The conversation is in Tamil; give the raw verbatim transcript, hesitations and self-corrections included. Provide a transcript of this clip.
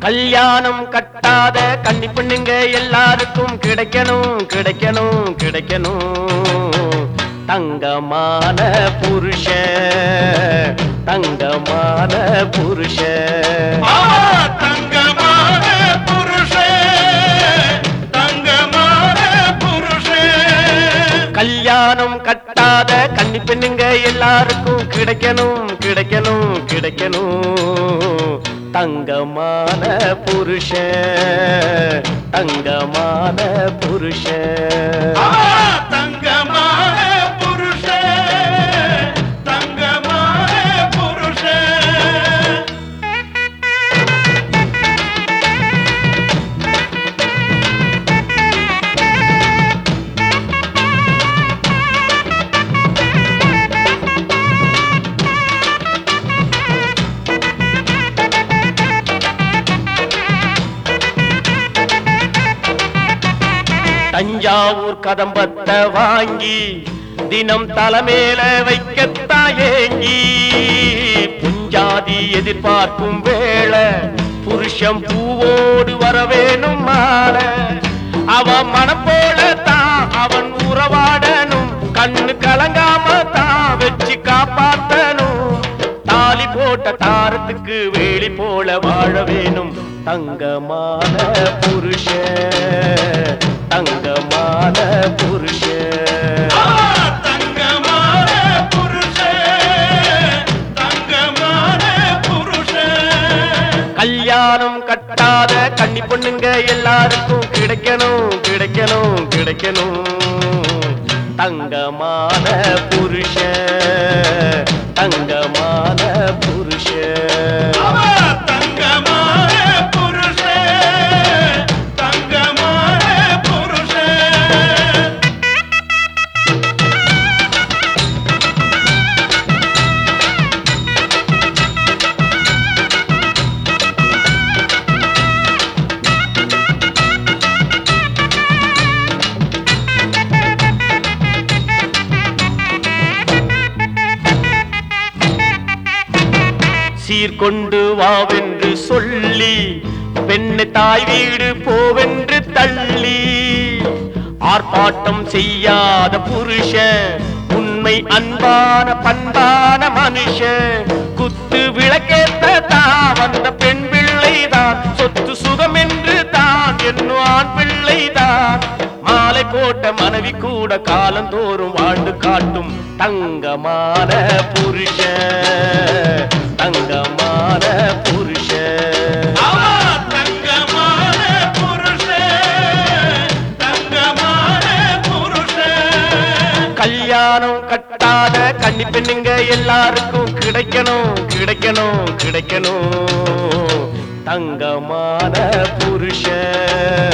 கல்யாணம் கட்டாத கன்னி பெண்ணுங்க எல்லாருக்கும் கிடைக்கணும் கிடைக்கணும் கிடைக்கணும் தங்கமான புருஷ தங்கமான புருஷ தங்கமான புருஷ தங்கமான புருஷ கல்யாணம் கட்டாத கன்னி பெண்ணுங்க எல்லாருக்கும் கிடைக்கணும் கிடைக்கணும் கிடைக்கணும் தங்கமான புருஷ தங்கமான புருஷ தங்கமான புருஷ தங்கமான புருஷ தஞ்சாவூர் கதம்பத்தை வாங்கி தினம் தலைமேல வைக்கத்தான் ஏங்கி புஞ்சாதி எதிர்பார்க்கும் வேளை புருஷம் பூவோடு வரவேணும் மாற அவன் மனம் போல தான் அவன் உறவாடணும் கண்ணு கலங்காம தான் வச்சு காப்பாத்தணும் தாலி போட்ட தாரத்துக்கு வேலி போல வாழ வேணும் தங்கமான புருஷ தங்கமான புருஷ தங்கமான புருஷ தங்கமான புருஷ கல்யாணம் கட்டாத கன்னி பொண்ணுங்க எல்லாருக்கும் கிடைக்கணும் கிடைக்கணும் கிடைக்கணும் தங்கமான புருஷ தங்கமான புருஷ தங்கமான புருஷ தங்கமான புருஷ சீர்கொண்டு வாவென்று சொல்லி பெண்ணு தாய் வீடு போவென்று தள்ளி ஆர்ப்பாட்டம் செய்யாத புருஷ உண்மை அன்பான பண்பான மனுஷ குத்து விளக்கேத்த தான் வந்த பெண் பிள்ளைதான் சொத்து சுகம் என்று தான் என்னும் ஆண் பிள்ளைதான் மாலை போட்ட மனைவி கூட காலந்தோறும் வாழ்ந்து காட்டும் தங்கமான புருஷ தங்கமான புருஷ தங்கமான புருஷ தங்கமான புருஷ கல்யாணம் கட்டாத கன்னி பெண்ணுங்க எல்லாருக்கும் கிடைக்கணும் கிடைக்கணும் கிடைக்கணும் தங்கமான புருஷ